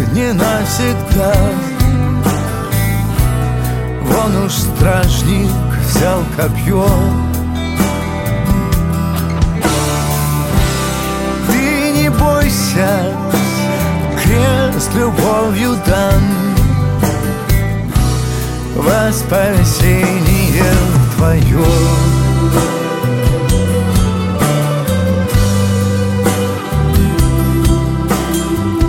не навсегда. Вон уж стражник взял копье. Ты не бойся, крест любовью дан во спасение